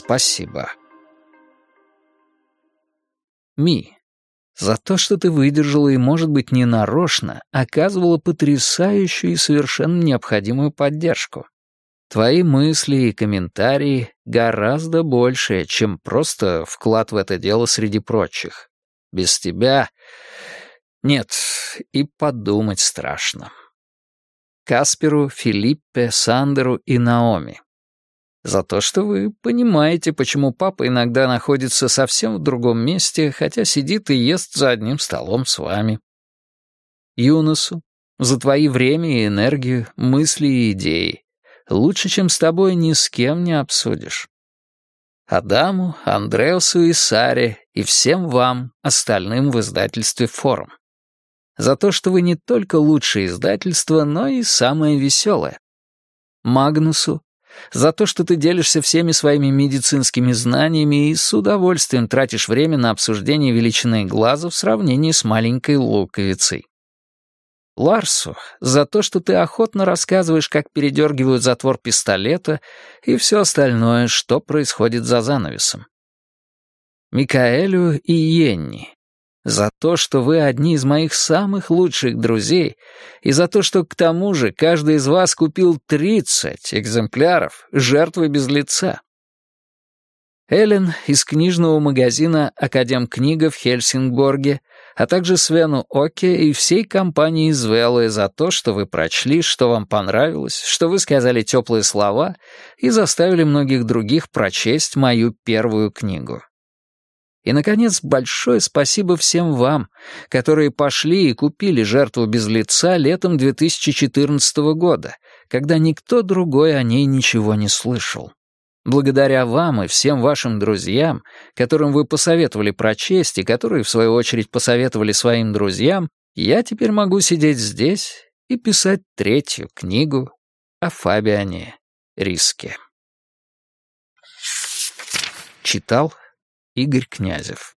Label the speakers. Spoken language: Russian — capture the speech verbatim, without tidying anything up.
Speaker 1: спасибо. Ми, за то, что ты выдержала и, может быть, ненарочно, оказывала потрясающую и совершенно необходимую поддержку. Твои мысли и комментарии гораздо больше, чем просто вклад в это дело среди прочих. Без тебя... Нет, и подумать страшно. Касперу, Филиппе, Сандеру и Наоми. За то, что вы понимаете, почему папа иногда находится совсем в другом месте, хотя сидит и ест за одним столом с вами. Юнусу, за твои время и энергию, мысли и идеи. Лучше, чем с тобой, ни с кем не обсудишь. Адаму, Андреасу и Саре, и всем вам, остальным в издательстве «Форум». За то, что вы не только лучшее издательство, но и самое веселое. Магнусу, за то, что ты делишься всеми своими медицинскими знаниями и с удовольствием тратишь время на обсуждение величины глаза в сравнении с маленькой луковицей. Ларсу, за то, что ты охотно рассказываешь, как передергивают затвор пистолета и все остальное, что происходит за занавесом. Микаэлю и Йенни, за то, что вы одни из моих самых лучших друзей, и за то, что к тому же каждый из вас купил тридцать экземпляров «Жертвы без лица». Эллен из книжного магазина «Академкнига» в Хельсингборге, а также Свену Оке и всей компании из Вэллы за то, что вы прочли, что вам понравилось, что вы сказали теплые слова и заставили многих других прочесть мою первую книгу. И, наконец, большое спасибо всем вам, которые пошли и купили «Жертву без лица» летом две тысячи четырнадцатого года, когда никто другой о ней ничего не слышал. Благодаря вам и всем вашим друзьям, которым вы посоветовали прочесть и которые, в свою очередь, посоветовали своим друзьям, я теперь могу сидеть здесь и писать третью книгу о Фабиане Риске. Читал Игорь Князев.